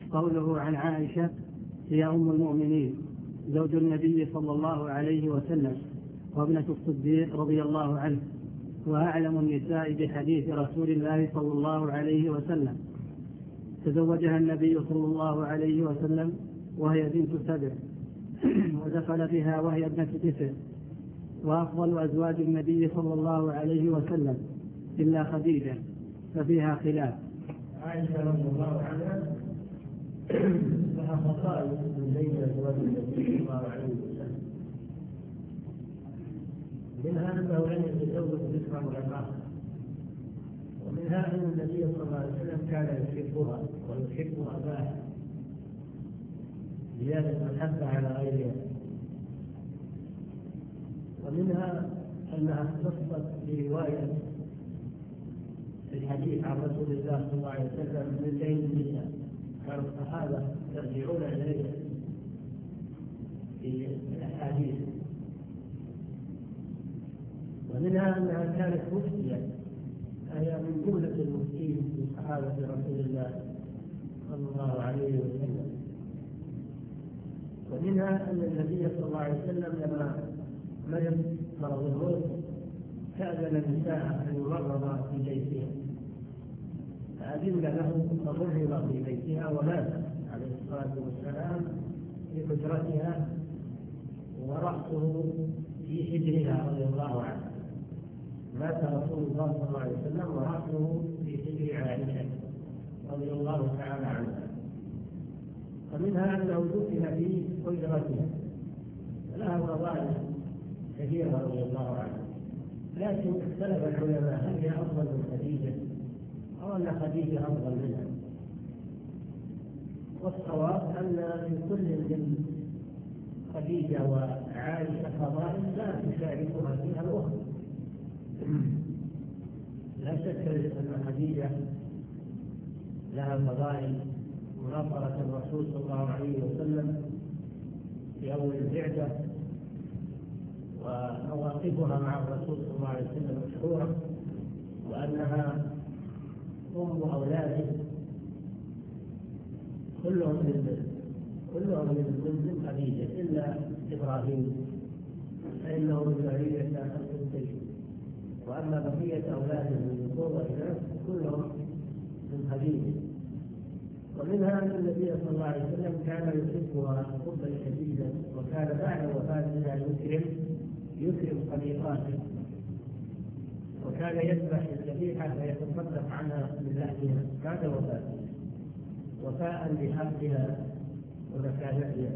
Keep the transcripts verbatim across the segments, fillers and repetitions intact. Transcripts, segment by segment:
قوله عن عائشة هي أم المؤمنين زوج النبي صلى الله عليه وسلم وابنة الصديق رضي الله عنه، وأعلم النساء بحديث رسول الله صلى الله عليه وسلم. تزوجها النبي صلى الله عليه وسلم وهي بنت سبع، ودخل بها وهي ابنة تسع. وأفضل أزواج النبي صلى الله عليه وسلم إلا خديجة ففيها خلاف. عائشة رضي الله عنها لها خصائص من بين أزواج النبي صلى الله عليه وسلم، منها أنه لم يتزوج بكرا ولا، ومنها أن النبي صلى الله عليه وسلم كان يحبها ويحب أباها زيادة محبة على غيرها. ومنها أنها اختصت برواية الحديث عن رسول الله صلى الله عليه وسلم من بين النساء، كان الصحابة يرجعون إليه في الأحاديث. ومنها أنها كانت مفتية، هي من جملة المفتين من صحابة رسول الله صلى الله عليه وسلم. ومنها أن النبي صلى الله عليه وسلم لما مرض مرض الموت كأذن النساء أن يمرض في بيتها، فأذن له فمرض في بيتها ومات عليه الصلاة والسلام في حجرتها ورأسه في حجرها رضي الله عنه. مات رسول الله صلى الله عليه وسلم ورأسه في حجر عائشة رضي الله تعالى عنها. ومنها أنه دفن في حجرتها، لها فضائل كثيرة رضي الله عنها، لكن اختلف العلماء هل هي أفضل من خديجة أو أن خديجة أفضل منها. والصواب أن لكل من خديجة وعائشة فضائل لا تشاركها فيها الأخرى. لا شك أن خديجة لها فضائل مناصرة الرسول صلى الله عليه وسلم في أول البعثة، ومواقفها مع الرسول صلى الله عليه وسلم مشهورة، وأنها أم أولاده كلهم من كلهم من خديجة إلا إبراهيم فإنه من ذرية القبطي، وأما بقية أولاده من ذكور وإناث كلهم من خديجة. ومنها أن النبي صلى الله عليه وسلم كان يحبها حبا شديدا، وكان بعد وفاتها يكرم يكرم صديقاته، وكان يذبح الذبيحة فيتصدق عنها من لحمها بعد وفاتها وفاء بحقها ومكانتها.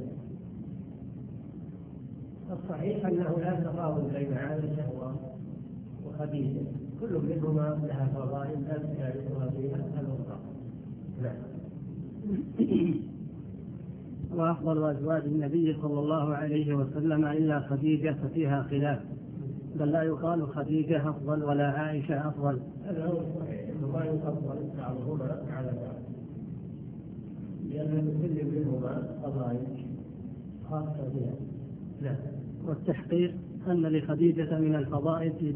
الصحيح أنه لا تفاضل بين عائشة وخديجة، كل منهما لها فضائل لا تشاركها فيها الأخرى. نعم. وأفضل أزواج النبي صلى الله عليه وسلم إلا خديجة ففيها خلاف، بل لا يقال خديجة أفضل ولا عائشة أفضل. هذا هو الصحيح، إنه ما يفضل بعضهما على بعض، لأن كل منهما فضائل خاصة بها. لا. والتحقيق أن لخديجة من الفضائل